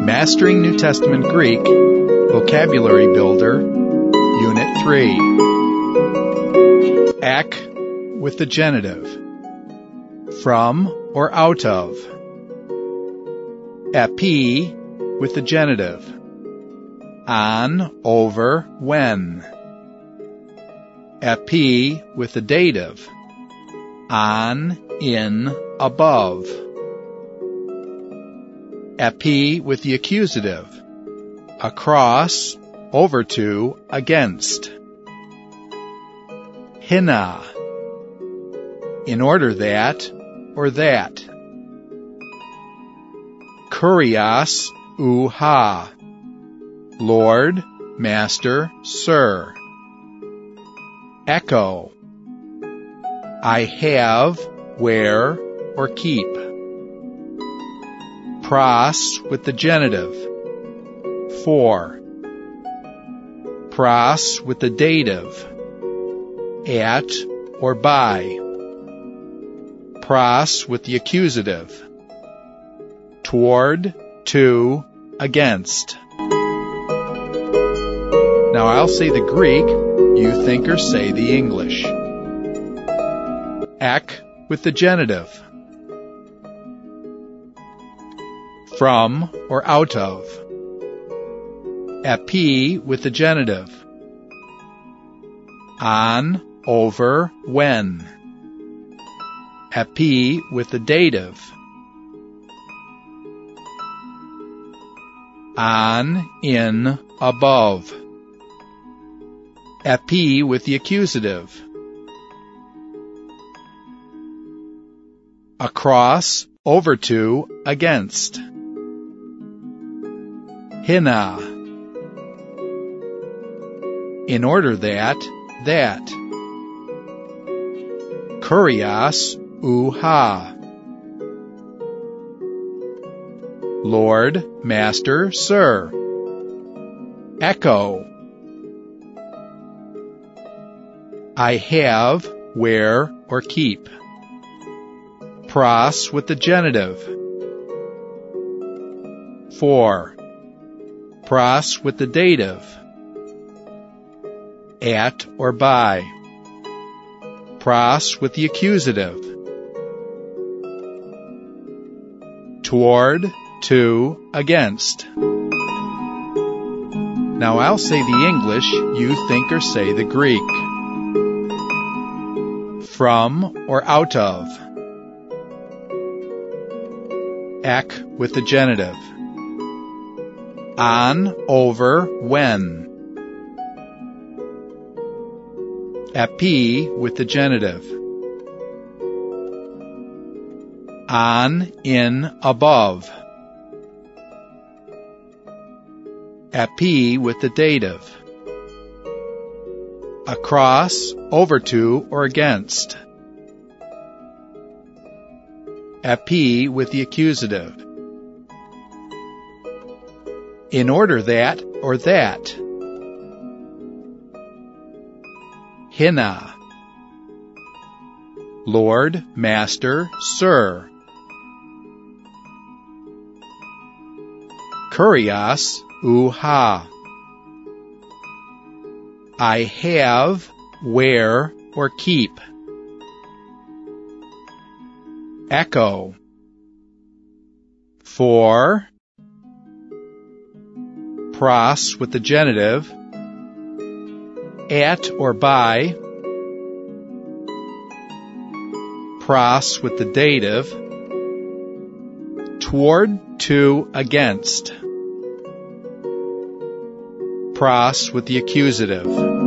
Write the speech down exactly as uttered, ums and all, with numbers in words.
Mastering New Testament Greek, Vocabulary Builder, Unit three. Ek with the genitive. From or out of. Epi with the genitive. On, over, when. Epi with the dative. On, in, above. Epi with the accusative. Across, over to, against. Hina. In order that, or that. Kurios u ha. Lord, Master, Sir. Echo. I have, wear, or keep. Pros with the genitive. For. Pros with the dative. At or by. Pros with the accusative. Toward, to, against. Now I'll say the Greek, you think or say the English. Ek with the genitive. From or out of. Epi with the genitive. On, over, when. Epi with the dative. On, in, above. Epi with the accusative. Across, over to, against. Hina. In order that, that. Kurios u ha. Lord, Master, Sir. Echo. I have, wear, or keep. Pros with the genitive. For. Pros with the dative. At or by. Pros with the accusative. Toward, to, against. Now I'll say the English, you think or say the Greek. From or out of. Ek with the genitive. On, over, when. Epi with the genitive. On, in, above. Epi with the dative. Across, over to, or against. Epi with the accusative. In order that, or that. Hina. Lord, Master, Sir. Kurios u ha. I have, wear, or keep. Echo. For. Pros with the genitive. At or by. Pros with the dative. Toward, to, against. Pros with the accusative.